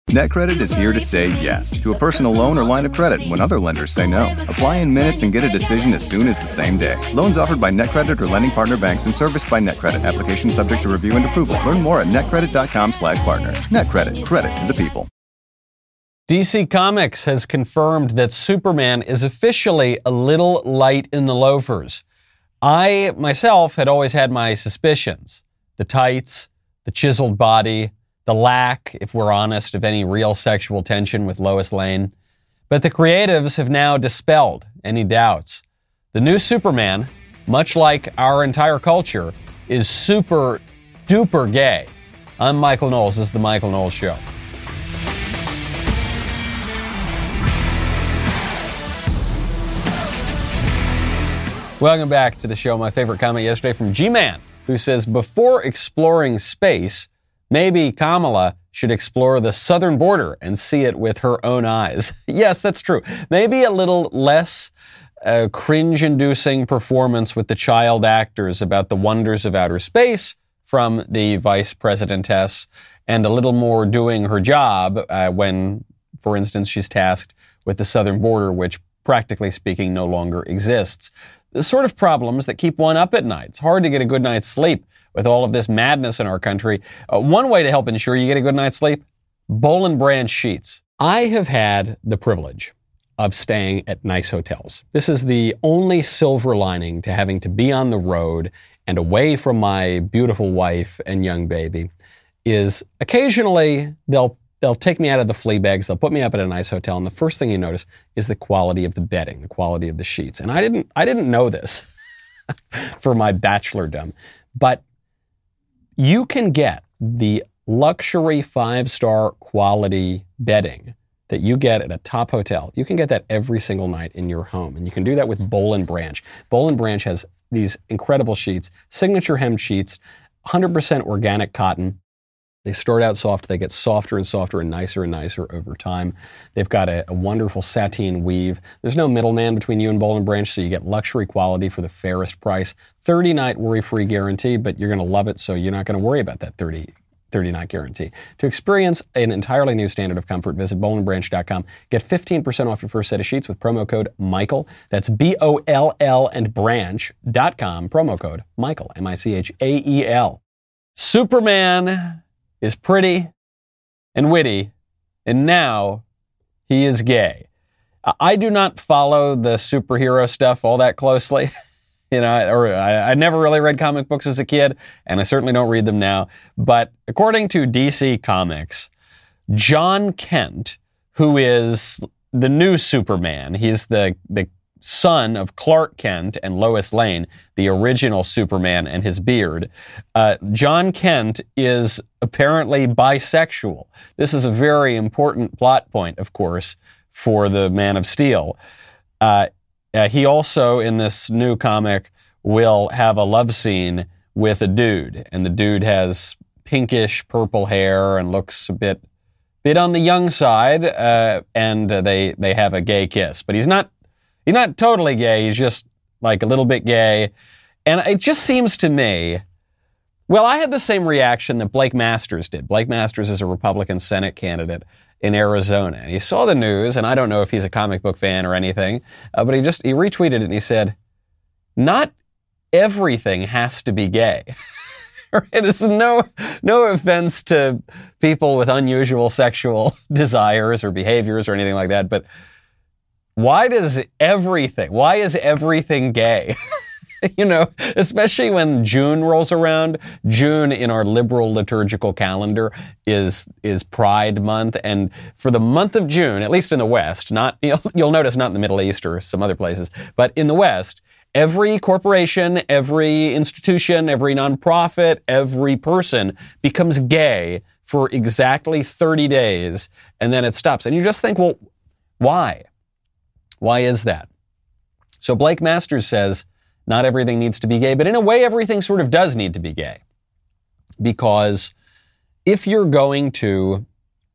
NetCredit is here to say yes to a personal loan or line of credit when other lenders say no. Apply in minutes and get a decision as soon as the same day. Loans offered by NetCredit or lending partner banks and serviced by NetCredit. Application subject to review and approval. Learn more at netcredit.com/partner. NetCredit. Credit to the people. DC Comics has confirmed that Superman is officially a little light in the loafers. I, myself, had always had my suspicions. The tights, the chiseled body, the lack, if we're honest, of any real sexual tension with Lois Lane. But the creatives have now dispelled any doubts. The new Superman, much like our entire culture, is super duper gay. I'm Michael Knowles. This is The Michael Knowles Show. Welcome back to the show. My favorite comment yesterday from G-Man, who says, before exploring space, maybe Kamala should explore the southern border and see it with her own eyes. Yes, that's true. Maybe a little less cringe-inducing performance with the child actors about the wonders of outer space from the vice presidentess, and a little more doing her job when, for instance, she's tasked with the southern border, which, practically speaking, no longer exists. The sort of problems that keep one up at night. It's hard to get a good night's sleep with all of this madness in our country. One way to help ensure you get a good night's sleep, Boll & Branch sheets. I have had the privilege of staying at nice hotels. This is the only silver lining to having to be on the road and away from my beautiful wife and young baby, is occasionally they'll take me out of the flea bags, they'll put me up at a nice hotel, and the first thing you notice is the quality of the bedding, the quality of the sheets. And I didn't know this for my bachelordom, but you can get the luxury 5-star quality bedding that you get at a top hotel. You can get that every single night in your home. And you can do that with Boll & Branch. Boll & Branch has these incredible sheets, signature hemmed sheets, 100% organic cotton. They start out soft, they get softer and softer and nicer over time. They've got a wonderful sateen weave. There's no middleman between you and Boll & Branch, so you get luxury quality for the fairest price. 30-night worry-free guarantee, but you're going to love it, so you're not going to worry about that 30-night guarantee. To experience an entirely new standard of comfort, visit bollandbranch.com. Get 15% off your first set of sheets with promo code Michael. That's BOLL and branch.com. Promo code Michael, MICHAEL. Superman is pretty and witty, and now he is gay. I do not follow the superhero stuff all that closely. I never really read comic books as a kid, and I certainly don't read them now. But according to DC Comics, John Kent, who is the new Superman, he's the son of Clark Kent and Lois Lane, the original Superman and his beard. John Kent is apparently bisexual. This is a very important plot point, of course, for the Man of Steel. He also, in this new comic, will have a love scene with a dude, and the dude has pinkish purple hair and looks a bit on the young side, and they have a gay kiss. But he's not totally gay, he's just like a little bit gay. And it just seems to me, well, I had the same reaction that Blake Masters did. Blake Masters is a Republican Senate candidate in Arizona. And he saw the news, and I don't know if he's a comic book fan or anything, but he retweeted it and he said, not everything has to be gay. This is no offense to people with unusual sexual desires or behaviors or anything like that, but why is everything gay? Especially when June rolls around. June in our liberal liturgical calendar is Pride Month. And for the month of June, at least in the West, you'll notice not in the Middle East or some other places, but in the West, every corporation, every institution, every nonprofit, every person becomes gay for exactly 30 days, and then it stops. And you just think, well, why? Why is that? So Blake Masters says, not everything needs to be gay, but in a way, everything sort of does need to be gay. Because if you're going to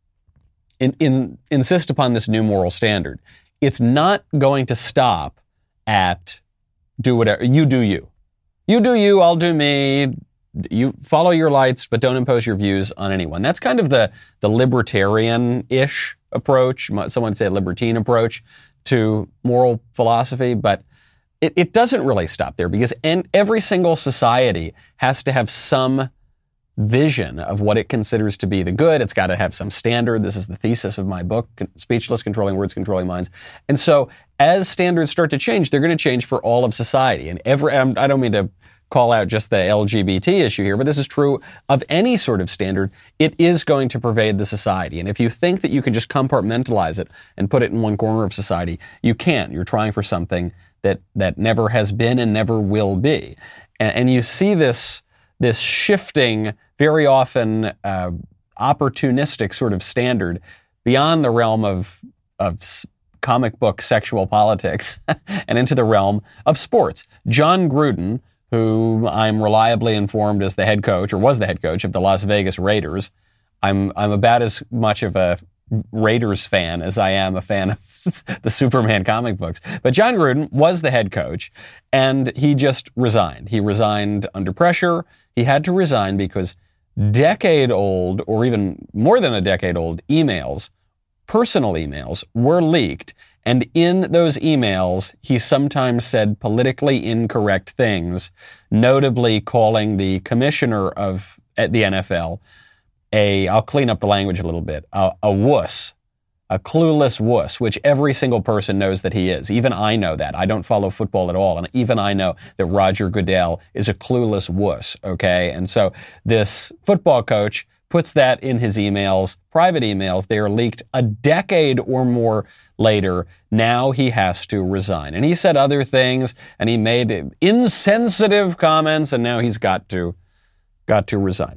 insist upon this new moral standard, it's not going to stop at do whatever. You do you. You do you, I'll do me. You follow your lights, but don't impose your views on anyone. That's kind of the libertarian-ish approach. Someone would say libertine approach to moral philosophy, but it doesn't really stop there, because every single society has to have some vision of what it considers to be the good. It's got to have some standard. This is the thesis of my book, Speechless: Controlling Words, Controlling Minds. And so as standards start to change, they're going to change for all of society. And I don't mean to call out just the LGBT issue here, but this is true of any sort of standard. It is going to pervade the society. And if you think that you can just compartmentalize it and put it in one corner of society, you can't. You're trying for something that never has been and never will be. And you see this shifting, very often opportunistic sort of standard beyond the realm of comic book sexual politics and into the realm of sports. Jon Gruden, who I'm reliably informed is the head coach, or was the head coach, of the Las Vegas Raiders. I'm about as much of a Raiders fan as I am a fan of the Superman comic books. But Jon Gruden was the head coach, and he just resigned. He resigned under pressure. He had to resign because decade-old, or even more than a decade-old, personal emails, were leaked. And in those emails, he sometimes said politically incorrect things, notably calling the commissioner at the NFL I'll clean up the language a little bit, a wuss, a clueless wuss, which every single person knows that he is. Even I know that. I don't follow football at all, and even I know that Roger Goodell is a clueless wuss, okay? And so this football coach puts that in his emails, private emails. They are leaked a decade or more later. Now he has to resign. And he said other things, and he made insensitive comments, and now he's got to resign.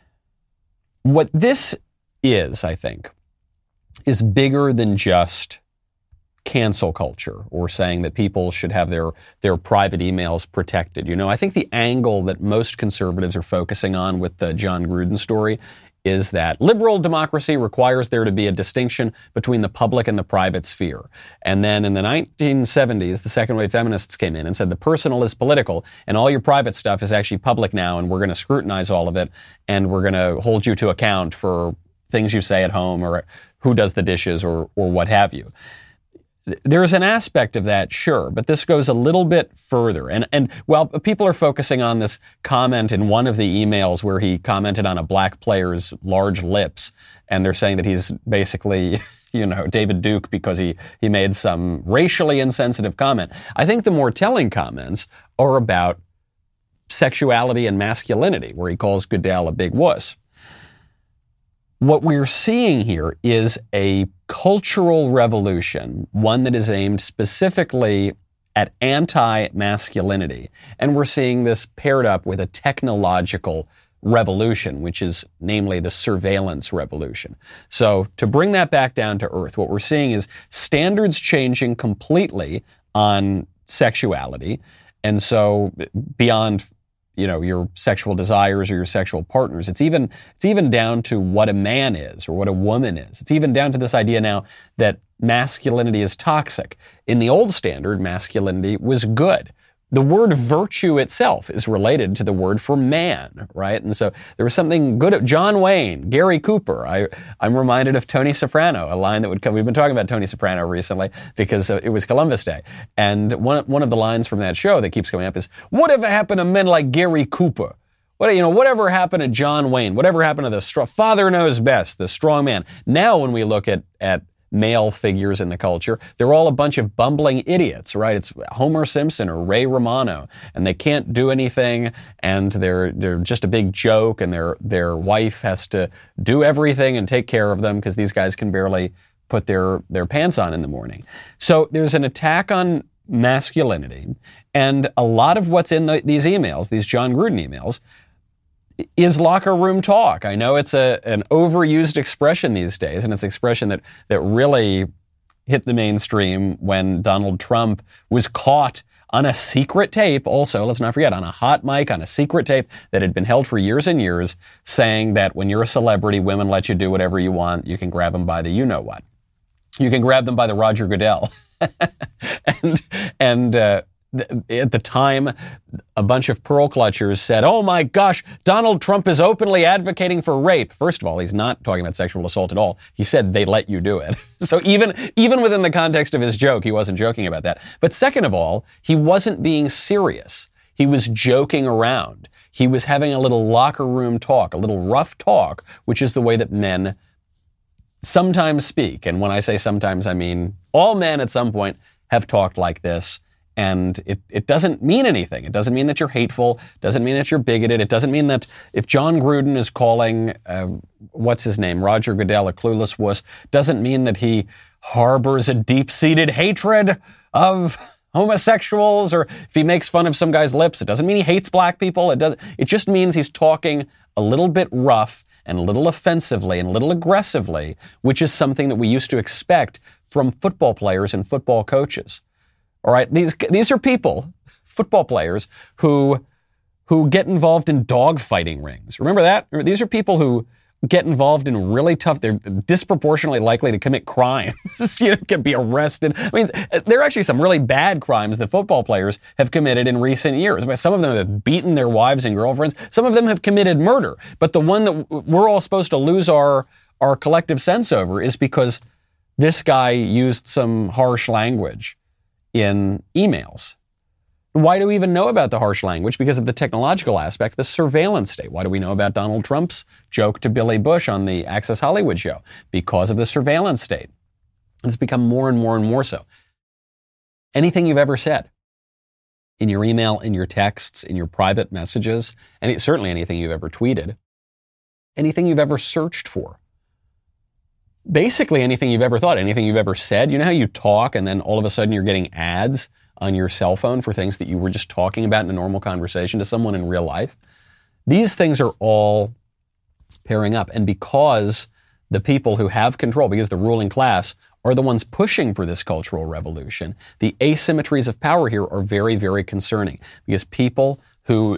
What this is, I think, is bigger than just cancel culture or saying that people should have their private emails protected. You know, I think the angle that most conservatives are focusing on with the Jon Gruden story is that liberal democracy requires there to be a distinction between the public and the private sphere. And then in the 1970s, the second wave feminists came in and said the personal is political and all your private stuff is actually public now, and we're going to scrutinize all of it, and we're going to hold you to account for things you say at home or who does the dishes or what have you. There's an aspect of that, sure, but this goes a little bit further. And while people are focusing on this comment in one of the emails where he commented on a black player's large lips, and they're saying that he's basically, David Duke because he made some racially insensitive comment. I think the more telling comments are about sexuality and masculinity, where he calls Goodell a big wuss. What we're seeing here is a cultural revolution, one that is aimed specifically at anti-masculinity. And we're seeing this paired up with a technological revolution, which is namely the surveillance revolution. So to bring that back down to earth, what we're seeing is standards changing completely on sexuality. And so beyond your sexual desires or your sexual partners. It's even down to what a man is or what a woman is. It's even down to this idea now that masculinity is toxic. In the old standard, masculinity was good. The word virtue itself is related to the word for man, right? And so there was something good at John Wayne, Gary Cooper. I'm reminded of Tony Soprano, a line that would come. We've been talking about Tony Soprano recently because it was Columbus Day. And one of the lines from that show that keeps coming up is, whatever happened to men like Gary Cooper? Whatever happened to John Wayne? Whatever happened to the father knows best, the strong man? Now when we look at male figures in the culture, they're all a bunch of bumbling idiots, right? It's Homer Simpson or Ray Romano, and they can't do anything, and they're just a big joke, and their wife has to do everything and take care of them because these guys can barely put their pants on in the morning. So there's an attack on masculinity, and a lot of what's in these emails, these Jon Gruden emails, is locker room talk. I know it's an overused expression these days, and it's an expression that really hit the mainstream when Donald Trump was caught on a secret tape, also, let's not forget, on a hot mic, on a secret tape that had been held for years and years, saying that when you're a celebrity, women let you do whatever you want. You can grab them by the you-know-what. You can grab them by the Roger Goodell. and at the time, a bunch of pearl clutchers said, oh my gosh, Donald Trump is openly advocating for rape. First of all, he's not talking about sexual assault at all. He said they let you do it. So even within the context of his joke, he wasn't joking about that. But second of all, he wasn't being serious. He was joking around. He was having a little locker room talk, a little rough talk, which is the way that men sometimes speak. And when I say sometimes, I mean all men at some point have talked like this. And it doesn't mean anything. It doesn't mean that you're hateful. It doesn't mean that you're bigoted. It doesn't mean that if John Gruden is calling, what's his name, Roger Goodell, a clueless wuss, doesn't mean that he harbors a deep-seated hatred of homosexuals, or if he makes fun of some guy's lips, it doesn't mean he hates black people. It just means he's talking a little bit rough and a little offensively and a little aggressively, which is something that we used to expect from football players and football coaches. All right, these are people, football players, who get involved in dogfighting rings. Remember that? These are people who get involved in really tough, they're disproportionately likely to commit crimes, can be arrested. I mean, there are actually some really bad crimes that football players have committed in recent years. Some of them have beaten their wives and girlfriends. Some of them have committed murder. But the one that we're all supposed to lose our collective sense over is because this guy used some harsh language in emails. Why do we even know about the harsh language? Because of the technological aspect, the surveillance state. Why do we know about Donald Trump's joke to Billy Bush on the Access Hollywood show? Because of the surveillance state. It's become more and more and more so. Anything you've ever said in your email, in your texts, in your private messages, and certainly anything you've ever tweeted, anything you've ever searched for, basically anything you've ever thought, anything you've ever said. You know how you talk and then all of a sudden you're getting ads on your cell phone for things that you were just talking about in a normal conversation to someone in real life? These things are all pairing up. And because the people who have control, because the ruling class are the ones pushing for this cultural revolution, the asymmetries of power here are very, very concerning. Because people who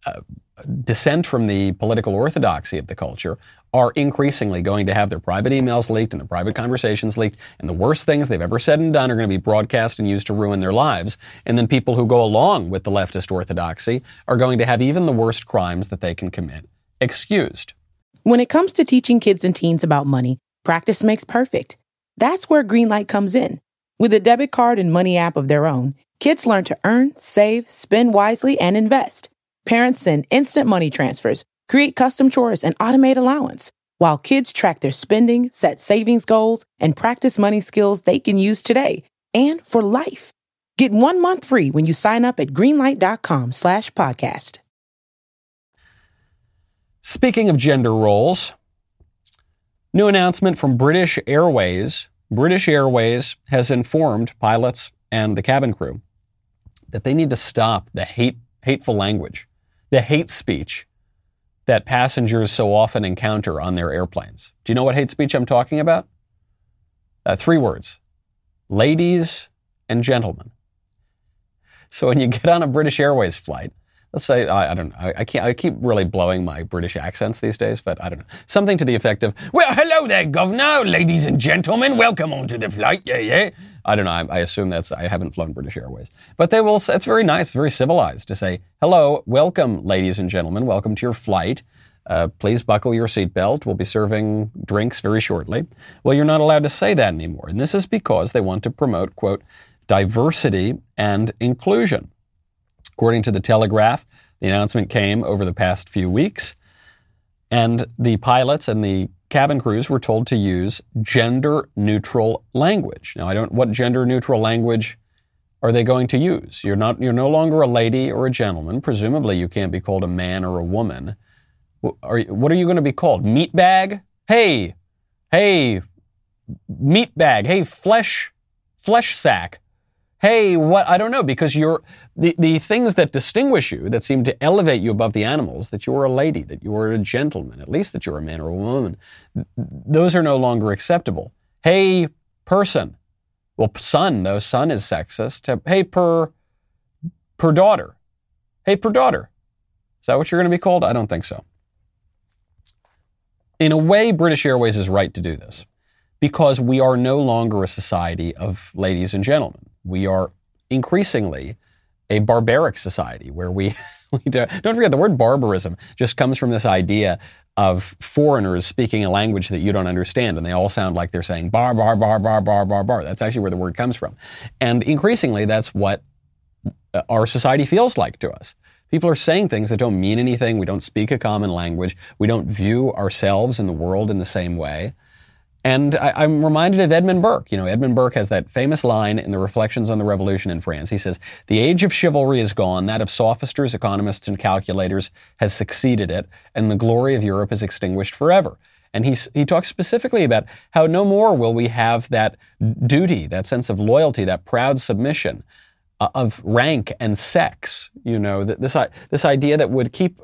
dissent from the political orthodoxy of the culture are increasingly going to have their private emails leaked and their private conversations leaked, and the worst things they've ever said and done are going to be broadcast and used to ruin their lives. And then people who go along with the leftist orthodoxy are going to have even the worst crimes that they can commit excused. When it comes to teaching kids and teens about money, practice makes perfect. That's where Greenlight comes in. With a debit card and money app of their own, kids learn to earn, save, spend wisely, and invest. Parents send instant money transfers, create custom chores, and automate allowance, while kids track their spending, set savings goals, and practice money skills they can use today and for life. Get 1 month free when you sign up at greenlight.com/podcast. Speaking of gender roles, new announcement from British Airways. British Airways has informed pilots and the cabin crew that they need to stop the hateful language, the hate speech that passengers so often encounter on their airplanes. Do you know what hate speech I'm talking about? 3 words: ladies and gentlemen. So when you get on a British Airways flight, let's say, I don't know, I keep really blowing my British accents these days, but I don't know. Something to the effect of, well, hello there, governor, ladies and gentlemen, welcome onto the flight, yeah. I don't know, I assume I haven't flown British Airways. But they will, it's very nice, very civilized to say, hello, welcome, ladies and gentlemen, welcome to your flight. Please buckle your seatbelt. We'll be serving drinks very shortly. Well, you're not allowed to say that anymore. And this is because they want to promote, quote, diversity and inclusion. According to the Telegraph, the announcement came over the past few weeks, and the pilots and the cabin crews were told to use gender-neutral language. Now, what gender-neutral language are they going to use? You're no longer a lady or a gentleman. Presumably, you can't be called a man or a woman. What are you going to be called? Meatbag? Hey, meatbag. Hey, flesh sack. Hey, what? I don't know, because you're the things that distinguish you, that seem to elevate you above the animals, that you're a lady, that you're a gentleman, at least that you're a man or a woman, those are no longer acceptable. Hey, person. Well, son, though, son is sexist. Hey, per daughter. Hey, per daughter. Is that what you're going to be called? I don't think so. In a way, British Airways is right to do this, because we are no longer a society of ladies and gentlemen. We are increasingly a barbaric society where we don't forget the word barbarism just comes from this idea of foreigners speaking a language that you don't understand, and they all sound like they're saying bar, bar, bar, bar, bar, bar, bar. That's actually where the word comes from. And increasingly, that's what our society feels like to us. People are saying things that don't mean anything. We don't speak a common language. We don't view ourselves in the world in the same way. And I'm reminded of Edmund Burke. Edmund Burke has that famous line in the Reflections on the Revolution in France. He says, "The age of chivalry is gone. That of sophisters, economists, and calculators has succeeded it, and the glory of Europe is extinguished forever." And he talks specifically about how no more will we have that duty, that sense of loyalty, that proud submission of rank and sex. This idea that would keep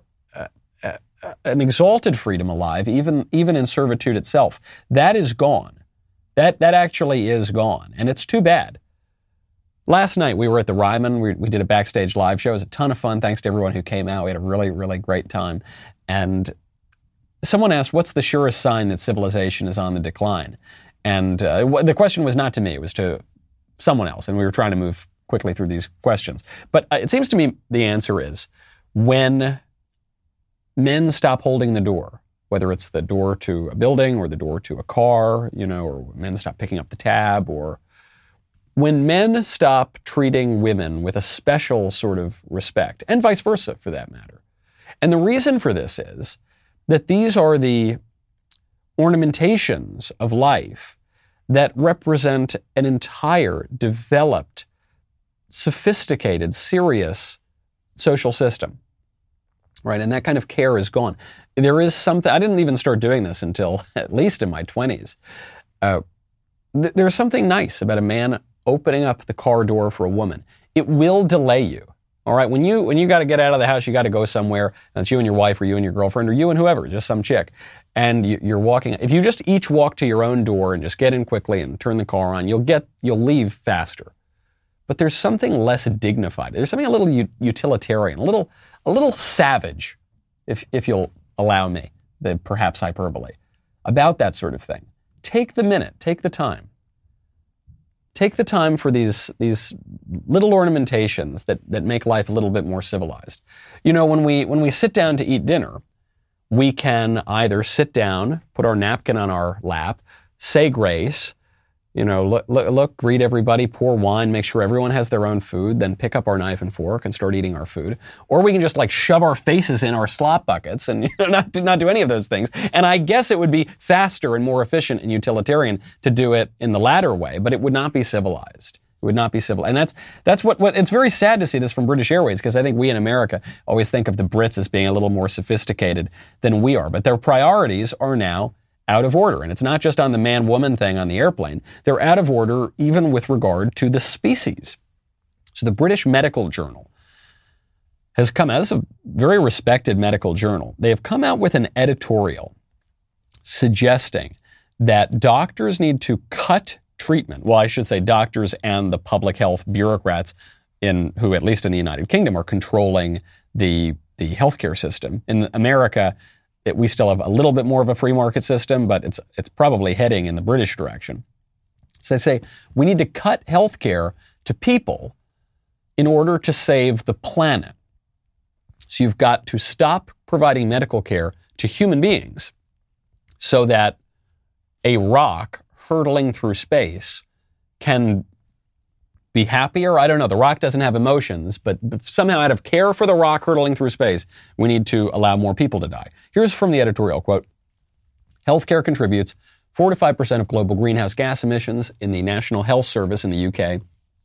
an exalted freedom alive, even in servitude itself. That is gone. That actually is gone, and it's too bad. Last night we were at the Ryman. We did a backstage live show. It was a ton of fun. Thanks to everyone who came out. We had a really, really great time. And someone asked, "What's the surest sign that civilization is on the decline?" And the question was not to me. It was to someone else, and we were trying to move quickly through these questions. But it seems to me the answer is when men stop holding the door, whether it's the door to a building or the door to a car, or men stop picking up the tab, or when men stop treating women with a special sort of respect, and vice versa for that matter. And the reason for this is that these are the ornamentations of life that represent an entire, developed, sophisticated, serious social system. Right, and that kind of care is gone. There is something, I didn't even start doing this until at least in my 20s. There's something nice about a man opening up the car door for a woman. It will delay you. All right, when you got to get out of the house, you got to go somewhere, and it's you and your wife or you and your girlfriend or you and whoever, just some chick, and you're walking. If you just each walk to your own door and just get in quickly and turn the car on, you'll leave faster. But there's something less dignified. There's something a little utilitarian, a little savage, if you'll allow me, perhaps hyperbole, about that sort of thing. Take the minute, take the time. Take the time for these little ornamentations that make life a little bit more civilized. When we sit down to eat dinner, we can either sit down, put our napkin on our lap, say grace, look, greet everybody, pour wine, make sure everyone has their own food, then pick up our knife and fork and start eating our food. Or we can just shove our faces in our slop buckets and not do any of those things. And I guess it would be faster and more efficient and utilitarian to do it in the latter way, but it would not be civilized. It would not be civil. And that's what it's very sad to see this from British Airways, because I think we in America always think of the Brits as being a little more sophisticated than we are. But their priorities are now out of order. And it's not just on the man-woman thing on the airplane. They're out of order even with regard to the species. So the British Medical Journal has come, as a very respected medical journal, they have come out with an editorial suggesting that doctors need to cut treatment. Well, I should say doctors and the public health bureaucrats who, at least in the United Kingdom, are controlling the healthcare system. In America, we still have a little bit more of a free market system, but it's probably heading in the British direction. So they say we need to cut healthcare to people in order to save the planet. So you've got to stop providing medical care to human beings so that a rock hurtling through space can be happier. I don't know. The rock doesn't have emotions, but somehow out of care for the rock hurtling through space, we need to allow more people to die. Here's from the editorial, quote, "Healthcare contributes 4 to 5% of global greenhouse gas emissions in the National Health Service in the UK.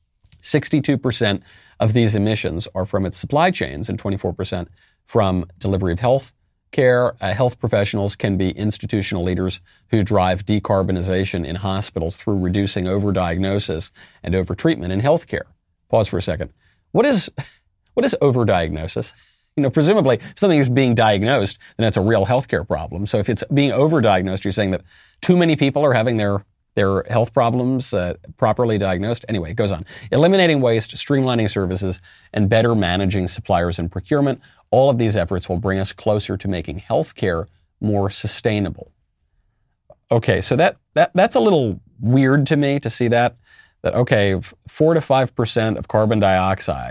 62% of these emissions are from its supply chains and 24% from delivery of health care. Health professionals can be institutional leaders who drive decarbonization in hospitals through reducing overdiagnosis and overtreatment in healthcare." Pause for a second. What is overdiagnosis? Presumably if something is being diagnosed, then that's a real healthcare problem. So if it's being overdiagnosed, you're saying that too many people are having their health problems properly diagnosed. Anyway, it goes on. "Eliminating waste, streamlining services, and better managing suppliers and procurement. All of these efforts will bring us closer to making healthcare more sustainable." Okay, so that's a little weird to me to see that okay, 4 to 5% of carbon dioxide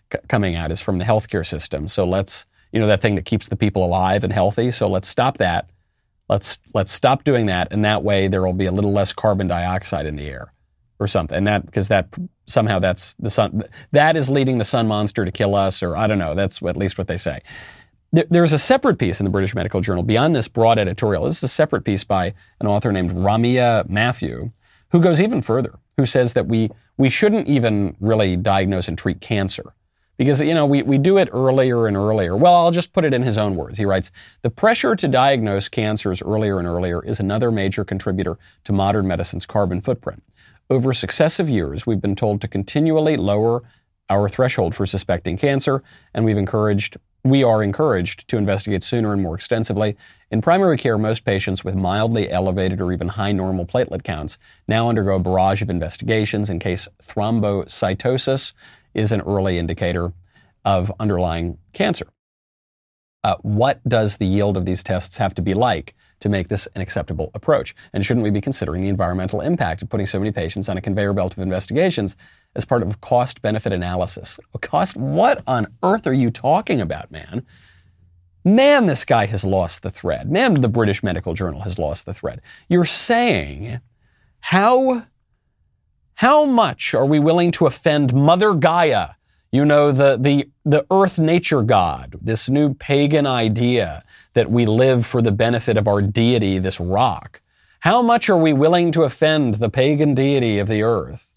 coming out is from the healthcare system. So let's, that thing that keeps the people alive and healthy. So let's stop that. Let's stop doing that. And that way there will be a little less carbon dioxide in the air or something. And because that's the sun, that is leading the sun monster to kill us, or I don't know. That's at least what they say. There's a separate piece in the British Medical Journal beyond this broad editorial. This is a separate piece by an author named Ramia Matthew, who goes even further, who says that we shouldn't even really diagnose and treat cancer because, we do it earlier and earlier. Well, I'll just put it in his own words. He writes, the pressure to diagnose cancers earlier and earlier is another major contributor to modern medicine's carbon footprint. Over successive years, we've been told to continually lower our threshold for suspecting cancer, and we are encouraged to investigate sooner and more extensively. In primary care, most patients with mildly elevated or even high normal platelet counts now undergo a barrage of investigations in case thrombocytosis is an early indicator of underlying cancer. What does the yield of these tests have to be like to make this an acceptable approach? And shouldn't we be considering the environmental impact of putting so many patients on a conveyor belt of investigations as part of a cost-benefit analysis? What on earth are you talking about, man? Man, this guy has lost the thread. Man, the British Medical Journal has lost the thread. You're saying, how much are we willing to offend Mother Gaia? The earth nature god, this new pagan idea that we live for the benefit of our deity, this rock. How much are we willing to offend the pagan deity of the earth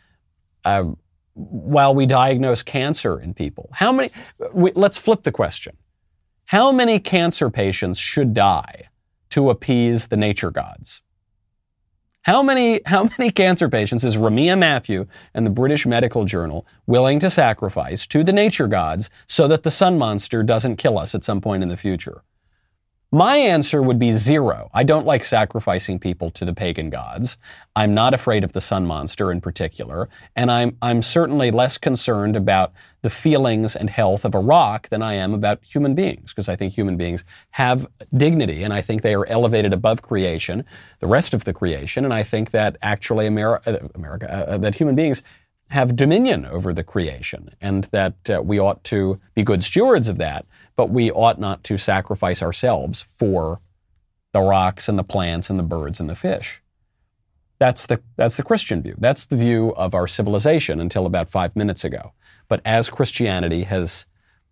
while we diagnose cancer in people? Let's flip the question. How many cancer patients should die to appease the nature gods? How many cancer patients is Ramia Matthew and the British Medical Journal willing to sacrifice to the nature gods so that the sun monster doesn't kill us at some point in the future? My answer would be 0. I don't like sacrificing people to the pagan gods. I'm not afraid of the sun monster in particular, and I'm certainly less concerned about the feelings and health of a rock than I am about human beings, because I think human beings have dignity, and I think they are elevated above creation, the rest of the creation, and I think that actually that human beings have dominion over the creation, and that we ought to be good stewards of that, but we ought not to sacrifice ourselves for the rocks and the plants and the birds and the fish. That's the Christian view. That's the view of our civilization until about 5 minutes ago. But as Christianity has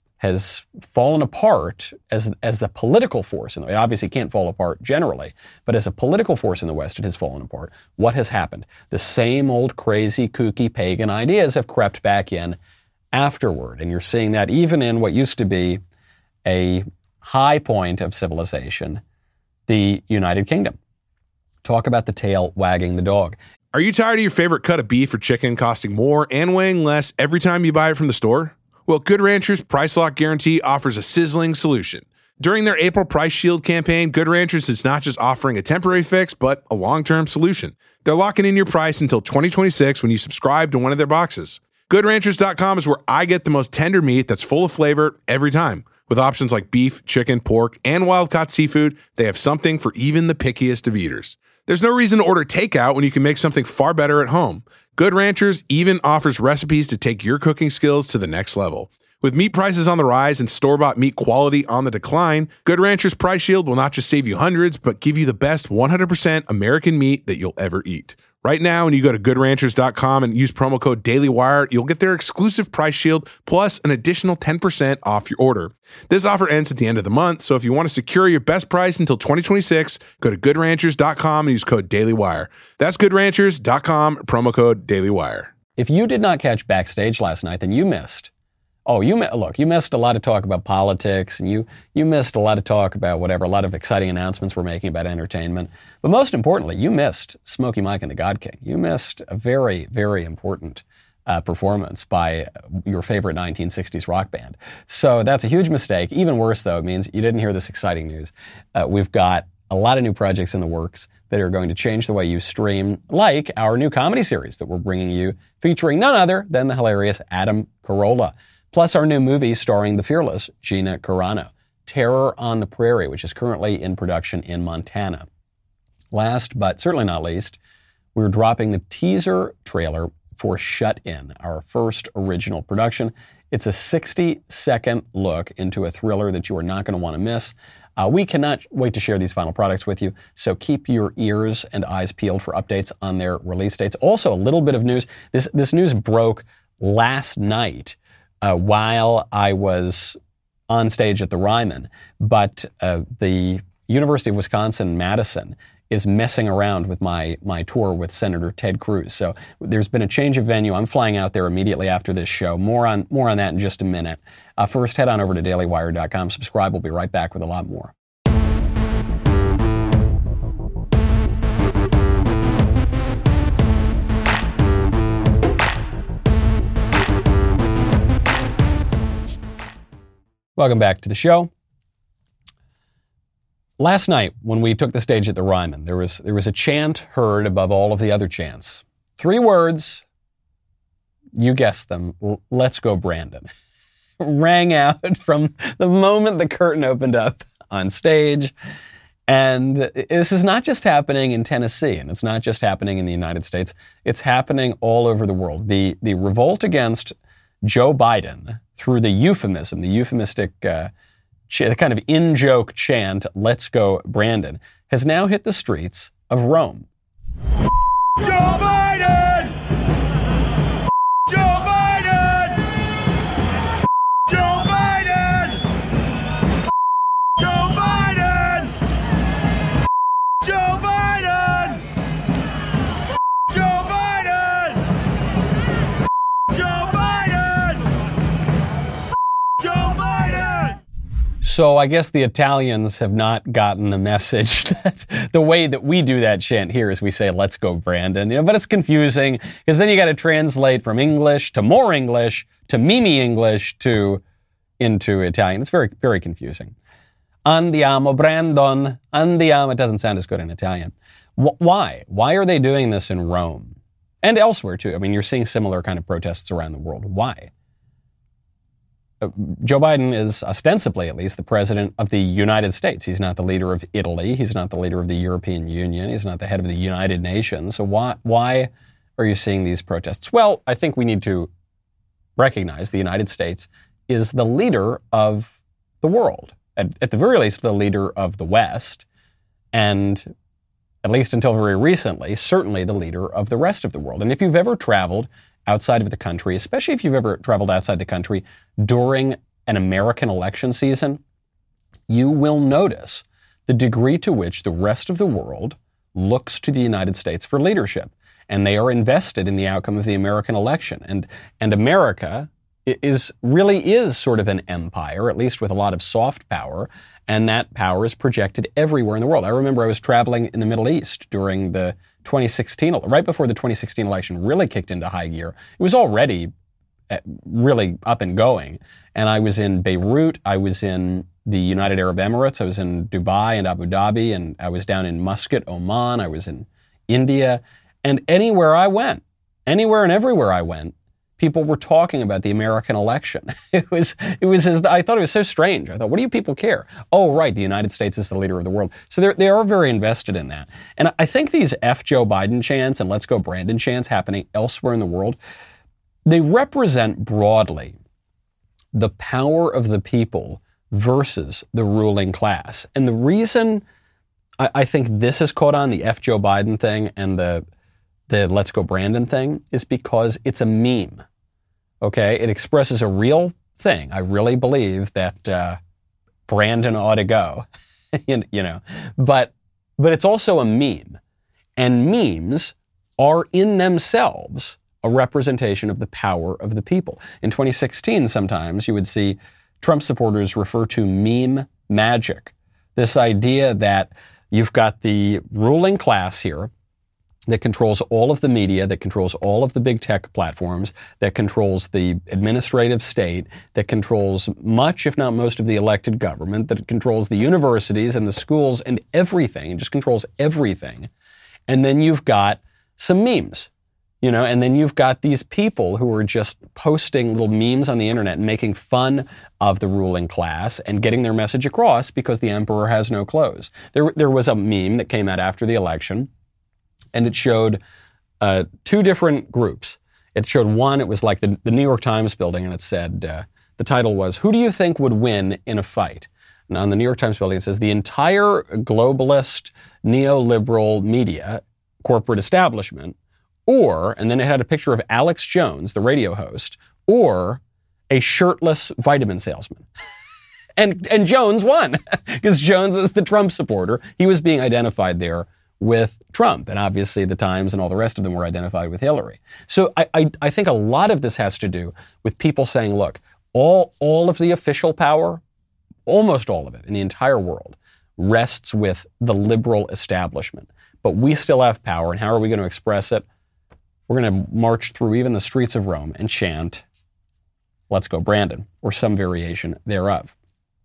fallen apart as a political force, and it obviously can't fall apart generally, but as a political force in the West, it has fallen apart. What has happened? The same old crazy, kooky, pagan ideas have crept back in afterward. And you're seeing that even in what used to be a high point of civilization, the United Kingdom. Talk about the tail wagging the dog. Are you tired of your favorite cut of beef or chicken costing more and weighing less every time you buy it from the store? Well, Good Ranchers Price Lock Guarantee offers a sizzling solution. During their April Price Shield campaign, Good Ranchers is not just offering a temporary fix, but a long-term solution. They're locking in your price until 2026 when you subscribe to one of their boxes. GoodRanchers.com is where I get the most tender meat that's full of flavor every time. With options like beef, chicken, pork, and wild-caught seafood, they have something for even the pickiest of eaters. There's no reason to order takeout when you can make something far better at home. Good Ranchers even offers recipes to take your cooking skills to the next level. With meat prices on the rise and store-bought meat quality on the decline, Good Ranchers Price Shield will not just save you hundreds, but give you the best 100% American meat that you'll ever eat. Right now, when you go to GoodRanchers.com and use promo code DailyWire, you'll get their exclusive Price Shield plus an additional 10% off your order. This offer ends at the end of the month, so if you want to secure your best price until 2026, go to GoodRanchers.com and use code DailyWire. That's GoodRanchers.com, promo code DailyWire. If you did not catch Backstage last night, then you missed. You missed a lot of talk about politics, and you missed a lot of talk about whatever, a lot of exciting announcements we're making about entertainment. But most importantly, you missed Smokey Mike and the God King. You missed a very, very important performance by your favorite 1960s rock band. So that's a huge mistake. Even worse, though, it means you didn't hear this exciting news. We've got a lot of new projects in the works that are going to change the way you stream, like our new comedy series that we're bringing you, featuring none other than the hilarious Adam Carolla. Plus our new movie starring the fearless Gina Carano, Terror on the Prairie, which is currently in production in Montana. Last, but certainly not least, we're dropping the teaser trailer for Shut In, our first original production. It's a 60-second look into a thriller that you are not going to want to miss. We cannot wait to share these final products with you, so keep your ears and eyes peeled for updates on their release dates. Also, a little bit of news. This news broke last night while I was on stage at the Ryman, but the University of Wisconsin-Madison is messing around with my tour with Senator Ted Cruz. So there's been a change of venue. I'm flying out there immediately after this show. More on that in just a minute. First, head on over to dailywire.com. Subscribe. We'll be right back with a lot more. Welcome back to the show. Last night, when we took the stage at the Ryman, there was a chant heard above all of the other chants. 3 words, you guessed them, "Let's go Brandon," rang out from the moment the curtain opened up on stage. And this is not just happening in Tennessee, and it's not just happening in the United States. It's happening all over the world. The revolt against Joe Biden through the euphemism, the euphemistic the kind of in-joke chant, "Let's go Brandon," has now hit the streets of Rome. Joe Biden! Joe Biden! Joe Biden! Joe Biden! Joe Biden! Joe Biden! Joe Biden! Joe Biden! So I guess the Italians have not gotten the message that the way that we do that chant here is we say, "Let's go Brandon." But it's confusing because then you got to translate from English to more English to Mimi English into Italian. It's very, very confusing. Andiamo Brandon, andiamo. It doesn't sound as good in Italian. Why? Why are they doing this in Rome? And elsewhere too. I mean, you're seeing similar kind of protests around the world. Why? Joe Biden is ostensibly, at least, the president of the United States. He's not the leader of Italy. He's not the leader of the European Union. He's not the head of the United Nations. So why are you seeing these protests? Well, I think we need to recognize the United States is the leader of the world. At the very least, the leader of the West. And at least until very recently, certainly the leader of the rest of the world. And if you've ever traveled outside of the country, especially if you've ever traveled outside the country during an American election season, you will notice the degree to which the rest of the world looks to the United States for leadership. And they are invested in the outcome of the American election. And America really is sort of an empire, at least with a lot of soft power, and that power is projected everywhere in the world. I remember I was traveling in the Middle East during the 2016, right before the 2016 election really kicked into high gear. It was already really up and going. And I was in Beirut, I was in the United Arab Emirates, I was in Dubai and Abu Dhabi, and I was down in Muscat, Oman, I was in India. And anywhere I went, anywhere and everywhere I went, people were talking about the American election. I thought it was so strange. I thought, what do you people care? Oh, right, the United States is the leader of the world. So they are very invested in that. And I think these F Joe Biden chants and Let's Go Brandon chants happening elsewhere in the world, they represent broadly the power of the people versus the ruling class. And the reason I think this has caught on, the F Joe Biden thing and the Let's Go Brandon thing, is because it's a meme. Okay? It expresses a real thing. I really believe that Brandon ought to go, but it's also a meme. And memes are in themselves a representation of the power of the people. In 2016, sometimes you would see Trump supporters refer to meme magic. This idea that you've got the ruling class here that controls all of the media, that controls all of the big tech platforms, that controls the administrative state, that controls much, if not most, of the elected government, that controls the universities and the schools and everything, and just controls everything. And then you've got some memes, and then you've got these people who are just posting little memes on the internet and making fun of the ruling class and getting their message across because the emperor has no clothes. There was a meme that came out after the election, and it showed 2 different groups. It showed one, it was like the New York Times building, and it said, the title was, "Who do you think would win in a fight?" And on the New York Times building, it says, "The entire globalist, neoliberal media, corporate establishment, or," and then it had a picture of Alex Jones, the radio host, "or a shirtless vitamin salesman." And Jones won, because Jones was the Trump supporter. He was being identified there with Trump, and obviously the Times and all the rest of them were identified with Hillary. So I think a lot of this has to do with people saying, look, all of the official power, almost all of it in the entire world, rests with the liberal establishment. But we still have power, and how are we going to express it? We're going to march through even the streets of Rome and chant, "Let's go Brandon," or some variation thereof.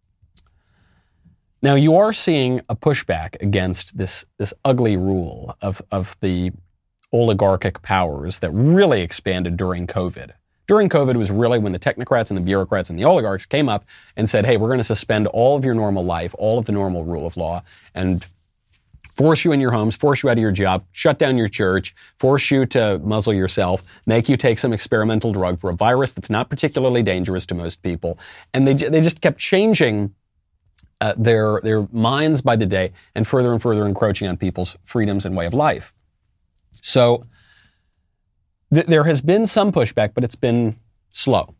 Now, you are seeing a pushback against this ugly rule of the oligarchic powers that really expanded during COVID. During COVID was really when the technocrats and the bureaucrats and the oligarchs came up and said, hey, we're going to suspend all of your normal life, all of the normal rule of law, and force you in your homes, force you out of your job, shut down your church, force you to muzzle yourself, make you take some experimental drug for a virus that's not particularly dangerous to most people. And they just kept changing their minds by the day and further encroaching on people's freedoms and way of life. So there has been some pushback, but it's been slow.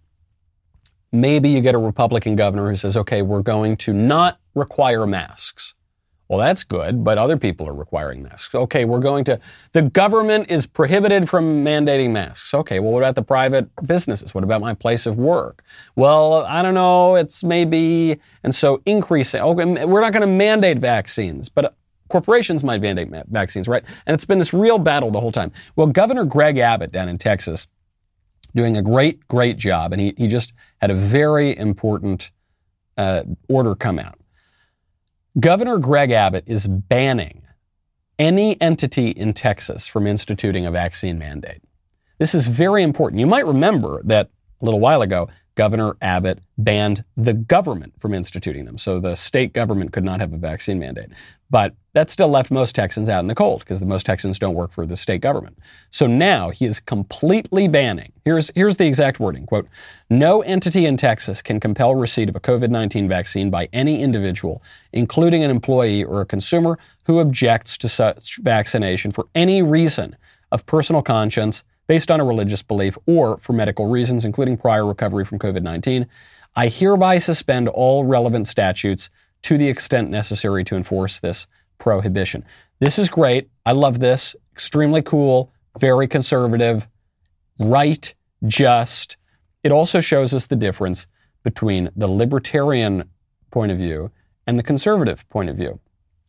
Maybe you get a Republican governor who says, okay, we're going to not require masks. Well, that's good, but other people are requiring masks. Okay, the government is prohibited from mandating masks. Okay, well, what about the private businesses? What about my place of work? Well, I don't know, it's maybe, and so increasing, okay, we're not going to mandate vaccines, but corporations might mandate vaccines, right? And it's been this real battle the whole time. Well, Governor Greg Abbott down in Texas, doing a great job, and he just had a very important order come out. Governor Greg Abbott is banning any entity in Texas from instituting a vaccine mandate. This is very important. You might remember that a little while ago, Governor Abbott banned the government from instituting them. So the state government could not have a vaccine mandate. But that still left most Texans out in the cold because most Texans don't work for the state government. So now he is completely banning. Here's the exact wording, quote, "No entity in Texas can compel receipt of a COVID-19 vaccine by any individual, including an employee or a consumer who objects to such vaccination for any reason of personal conscience, based on a religious belief, or for medical reasons, including prior recovery from COVID-19. I hereby suspend all relevant statutes to the extent necessary to enforce this prohibition." This is great. I love this. Extremely cool, very conservative, right, just. It also shows us the difference between the libertarian point of view and the conservative point of view.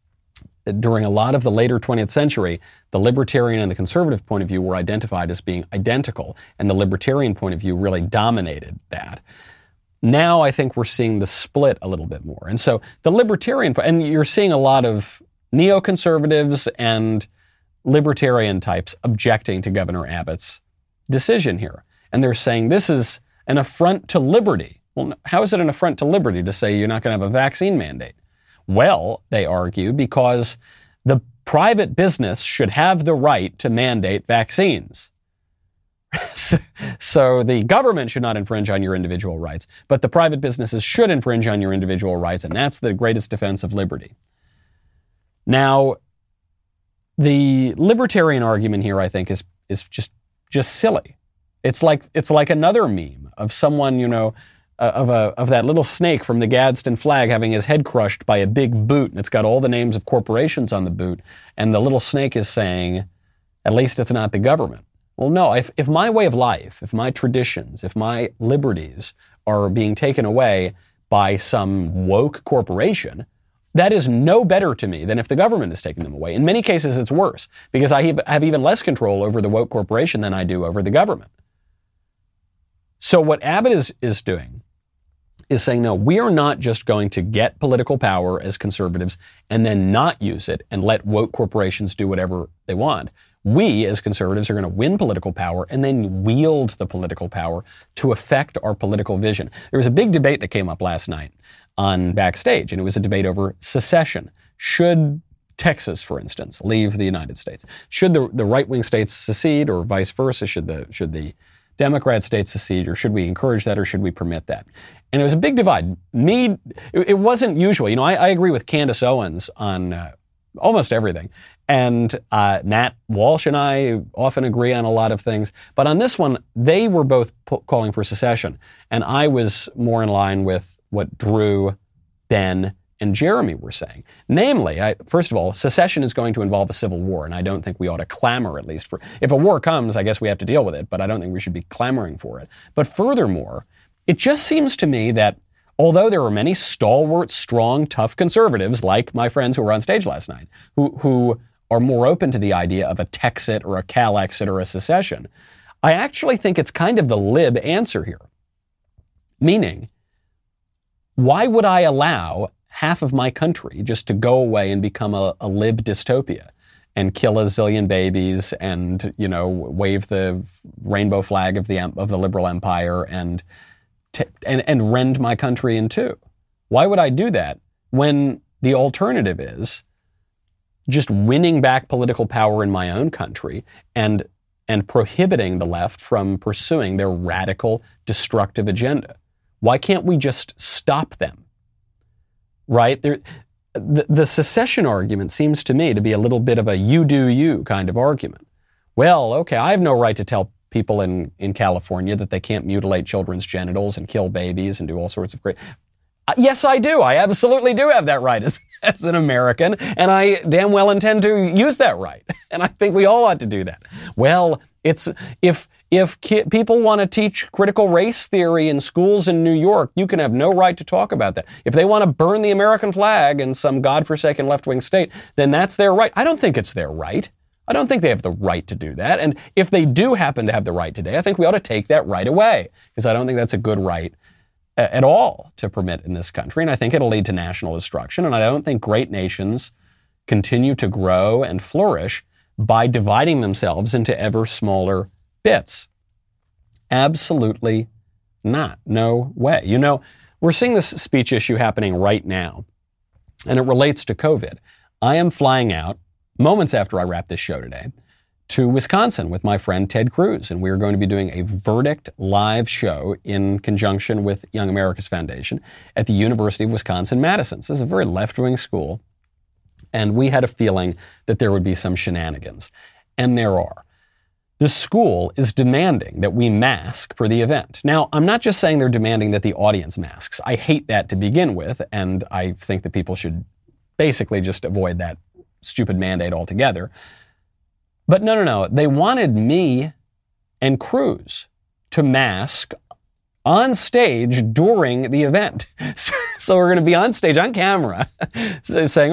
During a lot of the later 20th century, the libertarian and the conservative point of view were identified as being identical, and the libertarian point of view really dominated that. Now I think we're seeing the split a little bit more. And so the libertarian, and you're seeing a lot of neoconservatives and libertarian types objecting to Governor Abbott's decision here. And they're saying this is an affront to liberty. Well, how is it an affront to liberty to say you're not going to have a vaccine mandate? Well, they argue, because the private business should have the right to mandate vaccines. So the government should not infringe on your individual rights, but the private businesses should infringe on your individual rights, and that's the greatest defense of liberty. Now, the libertarian argument here, I think, is just silly. It's like another meme of someone, of that little snake from the Gadsden flag having his head crushed by a big boot, and it's got all the names of corporations on the boot, and the little snake is saying, at least it's not the government. Well, no, if my way of life, if my traditions, if my liberties are being taken away by some woke corporation, that is no better to me than if the government is taking them away. In many cases, it's worse, because I have even less control over the woke corporation than I do over the government. So what Abbott is doing is saying, no, we are not just going to get political power as conservatives and then not use it and let woke corporations do whatever they want. We, as conservatives, are going to win political power and then wield the political power to affect our political vision. There was a big debate that came up last night on Backstage, and it was a debate over secession. Should Texas, for instance, leave the United States? Should the right-wing states secede, or vice versa? Should the Democrats state secede, or should we encourage that, or should we permit that? And it was a big divide. It wasn't usual. You know, I agree with Candace Owens on almost everything. And Matt Walsh and I often agree on a lot of things. But on this one, they were both calling for secession. And I was more in line with what Drew, Ben, and Jeremy were saying. Namely, first of all, secession is going to involve a civil war, and I don't think we ought to clamor, at least, for... If a war comes, I guess we have to deal with it, but I don't think we should be clamoring for it. But furthermore, it just seems to me that although there are many stalwart, strong, tough conservatives, like my friends who were on stage last night, who are more open to the idea of a Texit or a Calexit or a secession, I actually think it's kind of the lib answer here. Meaning, why would I allow half of my country just to go away and become a lib dystopia and kill a zillion babies and, you know, wave the rainbow flag of the liberal empire and rend my country in two? Why would I do that when the alternative is just winning back political power in my own country and prohibiting the left from pursuing their radical, destructive agenda? Why can't we just stop them? Right? The secession argument seems to me to be a little bit of a you do you kind of argument. Well, okay, I have no right to tell people in California that they can't mutilate children's genitals and kill babies and do all sorts of great... Yes, I do. I absolutely do have that right as an American, and I damn well intend to use that right. And I think we all ought to do that. Well, it's if people want to teach critical race theory in schools in New York, you can have no right to talk about that. If they want to burn the American flag in some godforsaken left-wing state, then that's their right. I don't think it's their right. I don't think they have the right to do that. And if they do happen to have the right today, I think we ought to take that right away, because I don't think that's a good right at all to permit in this country. And I think it'll lead to national destruction. And I don't think great nations continue to grow and flourish by dividing themselves into ever smaller bits. Absolutely not. No way. You know, we're seeing this speech issue happening right now, and it relates to COVID. I am flying out moments after I wrap this show today to Wisconsin with my friend Ted Cruz, and we are going to be doing a Verdict live show in conjunction with Young America's Foundation at the University of Wisconsin-Madison. This is a very left-wing school, and we had a feeling that there would be some shenanigans, and there are. The school is demanding that we mask for the event. Now, I'm not just saying they're demanding that the audience masks. I hate that to begin with, and I think that people should basically just avoid that stupid mandate altogether. But no. They wanted me and Cruz to mask on stage during the event. So we're going to be on stage, on camera, saying,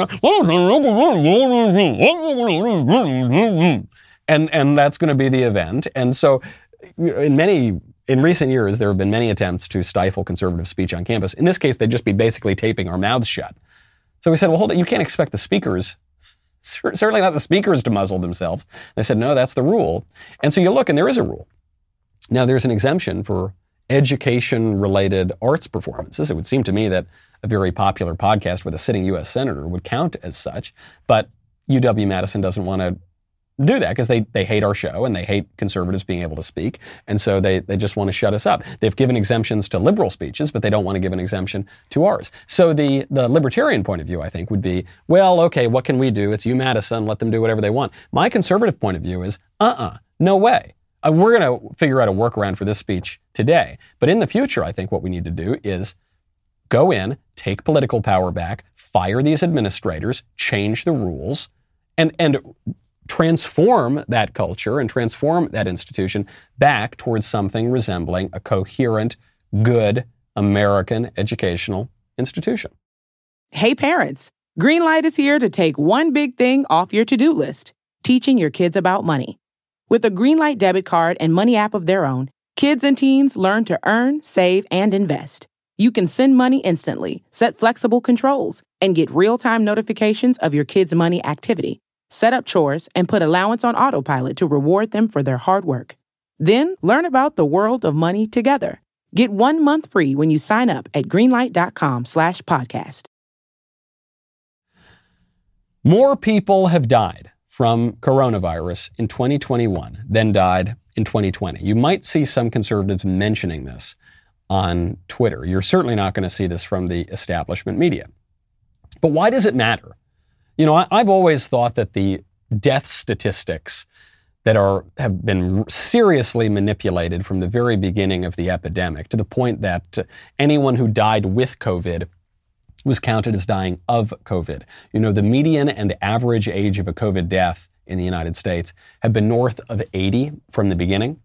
and that's going to be the event. And so in recent years, there have been many attempts to stifle conservative speech on campus. In this case, they'd just be basically taping our mouths shut. So we said, well, hold it. You can't expect the speakers, certainly not the speakers, to muzzle themselves. They said, no, that's the rule. And so you look, and there is a rule. Now, there's an exemption for education-related arts performances. It would seem to me that a very popular podcast with a sitting U.S. senator would count as such. But UW-Madison doesn't want to do that because they hate our show and they hate conservatives being able to speak. And so they just want to shut us up. They've given exemptions to liberal speeches, but they don't want to give an exemption to ours. So the libertarian point of view, I think, would be, well, okay, what can we do? It's UMadison. Let them do whatever they want. My conservative point of view is, no way. We're going to figure out a workaround for this speech today. But in the future, I think what we need to do is go in, take political power back, fire these administrators, change the rules, and transform that culture and transform that institution back towards something resembling a coherent, good American educational institution. Hey parents, Greenlight is here to take one big thing off your to-do list, teaching your kids about money. With a Greenlight debit card and money app of their own, kids and teens learn to earn, save, and invest. You can send money instantly, set flexible controls, and get real-time notifications of your kids' money activity. Set up chores and put allowance on autopilot to reward them for their hard work. Then learn about the world of money together. Get 1 month free when you sign up at greenlight.com/podcast. More people have died from coronavirus in 2021 than died in 2020. You might see some conservatives mentioning this on Twitter. You're certainly not going to see this from the establishment media. But why does it matter? You know, I've always thought that the death statistics that have been seriously manipulated from the very beginning of the epidemic, to the point that anyone who died with COVID was counted as dying of COVID. You know, the median and average age of a COVID death in the United States have been north of 80 from the beginning.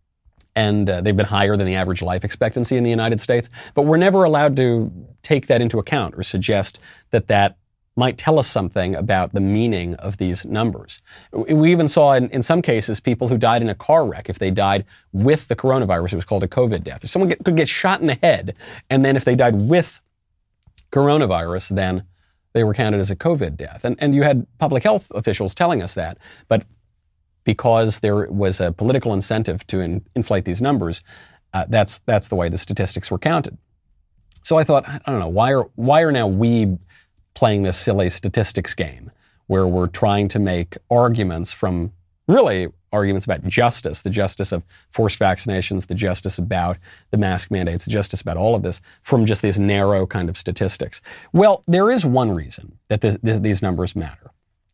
And they've been higher than the average life expectancy in the United States. But we're never allowed to take that into account or suggest that that might tell us something about the meaning of these numbers. We even saw in some cases people who died in a car wreck, if they died with the coronavirus, it was called a COVID death. If someone could get shot in the head, and then if they died with coronavirus, then they were counted as a COVID death. And you had public health officials telling us that. But because there was a political incentive to inflate these numbers, that's the way the statistics were counted. So I thought, I don't know, why are now we playing this silly statistics game where we're trying to make arguments from really arguments about justice, the justice of forced vaccinations, the justice about the mask mandates, the justice about all of this, from just these narrow kind of statistics. Well, there is one reason that these numbers matter.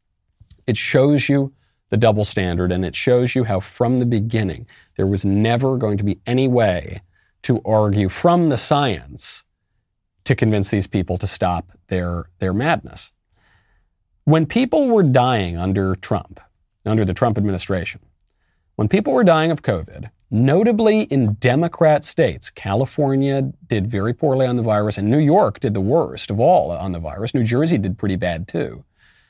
It shows you the double standard, and it shows you how from the beginning there was never going to be any way to argue from the science to convince these people to stop their madness. When people were dying under Trump, under the Trump administration, when people were dying of COVID, notably in Democrat states, California did very poorly on the virus, and New York did the worst of all on the virus. New Jersey did pretty bad too.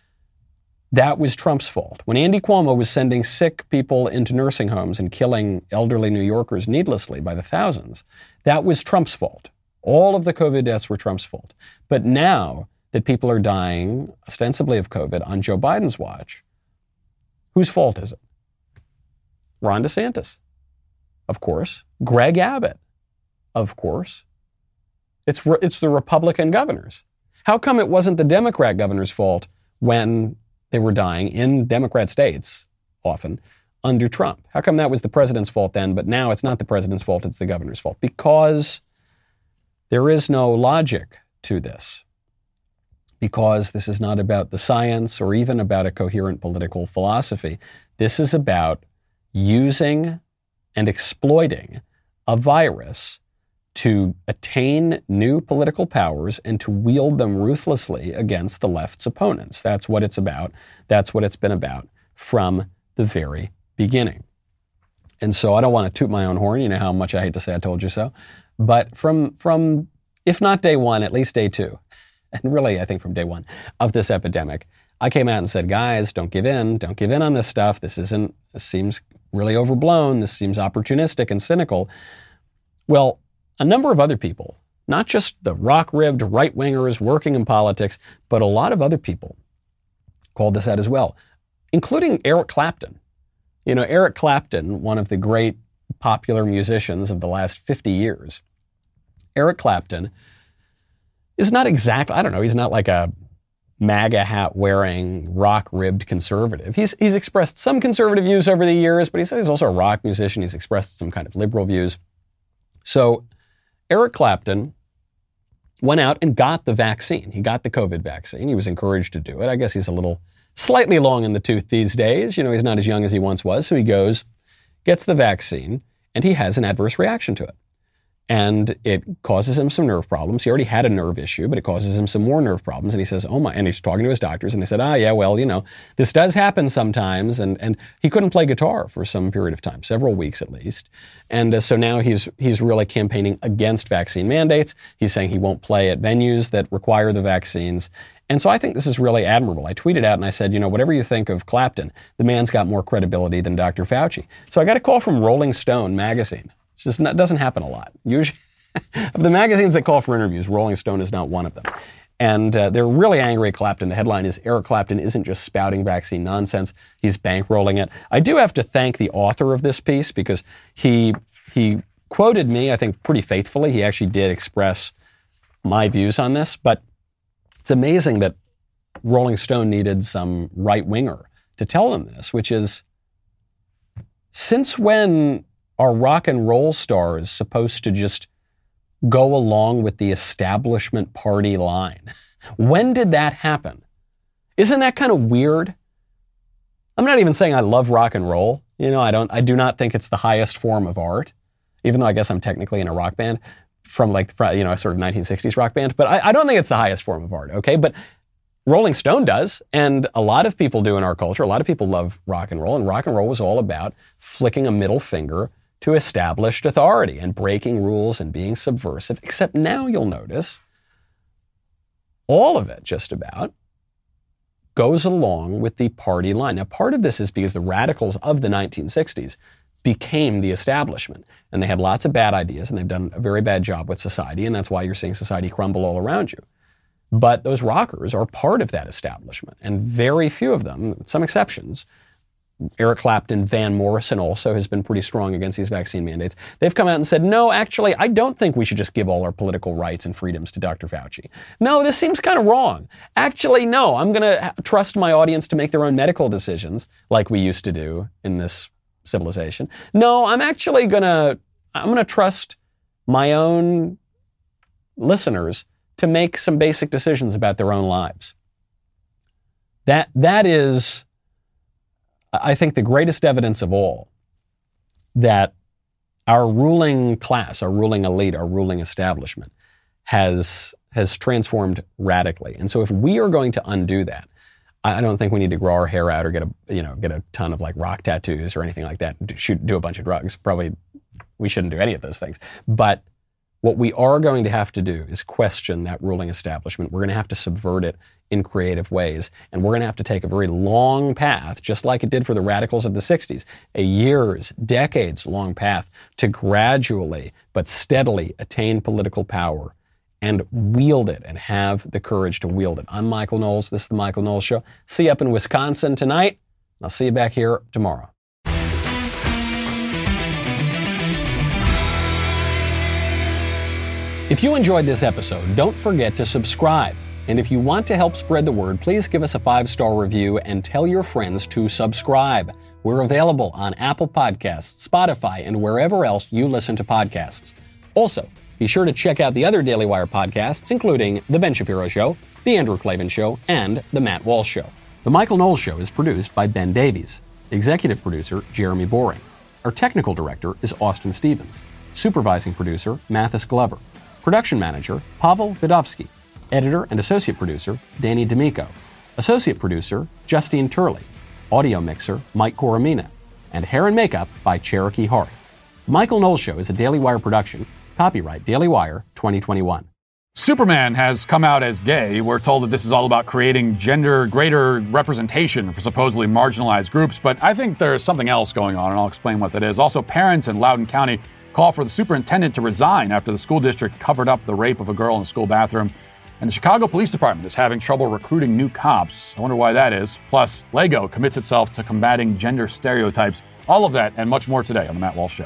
That was Trump's fault. When Andy Cuomo was sending sick people into nursing homes and killing elderly New Yorkers needlessly by the thousands, that was Trump's fault. All of the COVID deaths were Trump's fault. But now that people are dying ostensibly of COVID on Joe Biden's watch, whose fault is it? Ron DeSantis, of course. Greg Abbott, of course. It's the Republican governors. How come it wasn't the Democrat governor's fault when they were dying in Democrat states, often, under Trump? How come that was the president's fault then, but now it's not the president's fault, it's the governor's fault? Because there is no logic to this. Because this is not about the science or even about a coherent political philosophy. This is about using and exploiting a virus to attain new political powers and to wield them ruthlessly against the left's opponents. That's what it's about. That's what it's been about from the very beginning. And so I don't want to toot my own horn. You know how much I hate to say I told you so. But from if not day one, at least day two, and really I think from day one of this epidemic, I came out and said, guys, don't give in. Don't give in on this stuff. This seems really overblown. This seems opportunistic and cynical. Well, a number of other people, not just the rock-ribbed right-wingers working in politics, but a lot of other people called this out as well, including Eric Clapton. You know, Eric Clapton, one of the great popular musicians of the last 50 years. Eric Clapton is not exactly, I don't know, he's not like a MAGA hat wearing, rock-ribbed conservative. He's expressed some conservative views over the years, but he's also a rock musician. He's expressed some kind of liberal views. So Eric Clapton went out and got the vaccine. He got the COVID vaccine. He was encouraged to do it. I guess he's a little slightly long in the tooth these days. You know, he's not as young as he once was. So he goes, gets the vaccine, and he has an adverse reaction to it. And it causes him some nerve problems. He already had a nerve issue, but it causes him some more nerve problems. And he says, oh my, and he's talking to his doctors, and they said, yeah, well, you know, this does happen sometimes. And he couldn't play guitar for some period of time, several weeks at least. And so now he's really campaigning against vaccine mandates. He's saying he won't play at venues that require the vaccines. And so I think this is really admirable. I tweeted out and I said, you know, whatever you think of Clapton, the man's got more credibility than Dr. Fauci. So I got a call from Rolling Stone magazine. It's just not, doesn't happen a lot. Usually, of the magazines that call for interviews, Rolling Stone is not one of them. And they're really angry at Clapton. The headline is, Eric Clapton isn't just spouting vaccine nonsense, he's bankrolling it. I do have to thank the author of this piece because he quoted me, I think, pretty faithfully. He actually did express my views on this, but it's amazing that Rolling Stone needed some right-winger to tell them this, which is, Since when are rock and roll stars supposed to just go along with the establishment party line? When did that happen? Isn't that kind of weird? I'm not even saying I love rock and roll. I do not think it's the highest form of art, even though I guess I'm technically in a rock band from a sort of 1960s rock band. But I don't think it's the highest form of art, okay? But Rolling Stone does, and a lot of people do in our culture. A lot of people love rock and roll was all about flicking a middle finger to established authority and breaking rules and being subversive. Except now you'll notice all of it just about goes along with the party line. Now, part of this is because the radicals of the 1960s became the establishment, and they had lots of bad ideas, and they've done a very bad job with society, and that's why you're seeing society crumble all around you. But those rockers are part of that establishment, and very few of them, with some exceptions, Eric Clapton, Van Morrison also has been pretty strong against these vaccine mandates. They've come out and said, no, actually, I don't think we should just give all our political rights and freedoms to Dr. Fauci. No, this seems kind of wrong. Actually, no, I'm going to trust my audience to make their own medical decisions like we used to do in this civilization. No, I'm actually going to trust my own listeners to make some basic decisions about their own lives. That is, I think, the greatest evidence of all that our ruling class, our ruling elite, our ruling establishment has transformed radically. And so if we are going to undo that, I don't think we need to grow our hair out or get a ton of like rock tattoos or anything like that, do a bunch of drugs. Probably we shouldn't do any of those things. But what we are going to have to do is question that ruling establishment. We're going to have to subvert it in creative ways. And we're going to have to take a very long path, just like it did for the radicals of the 60s, a years, decades long path to gradually but steadily attain political power and wield it and have the courage to wield it. I'm Michael Knowles. This is The Michael Knowles Show. See you up in Wisconsin tonight. I'll see you back here tomorrow. If you enjoyed this episode, don't forget to subscribe. And if you want to help spread the word, please give us a 5-star review and tell your friends to subscribe. We're available on Apple Podcasts, Spotify, and wherever else you listen to podcasts. Also, be sure to check out the other Daily Wire podcasts, including The Ben Shapiro Show, The Andrew Klavan Show, and The Matt Walsh Show. The Michael Knowles Show is produced by Ben Davies. Executive producer, Jeremy Boring. Our technical director is Austin Stevens. Supervising producer, Mathis Glover. Production manager, Pavel Vidovsky. Editor and associate producer, Danny D'Amico. Associate producer, Justine Turley. Audio mixer, Mike Coromina. And hair and makeup by Cherokee Hart. The Michael Knowles Show is a Daily Wire production. Copyright Daily Wire 2021. Superman has come out as gay. We're told that this is all about creating greater representation for supposedly marginalized groups, but I think there's something else going on, and I'll explain what that is. Also, parents in Loudoun County call for the superintendent to resign after the school district covered up the rape of a girl in a school bathroom. And the Chicago Police Department is having trouble recruiting new cops. I wonder why that is. Plus, Lego commits itself to combating gender stereotypes. All of that and much more today on The Matt Walsh Show.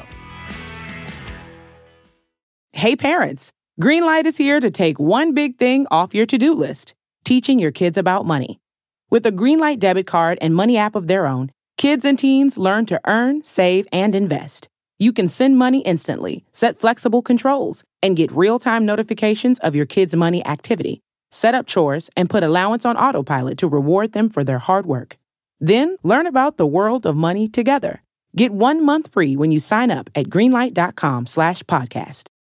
Hey parents, Greenlight is here to take one big thing off your to-do list, teaching your kids about money. With a Greenlight debit card and money app of their own, kids and teens learn to earn, save, and invest. You can send money instantly, set flexible controls, and get real-time notifications of your kids' money activity. Set up chores and put allowance on autopilot to reward them for their hard work. Then learn about the world of money together. Get 1 month free when you sign up at greenlight.com/podcast.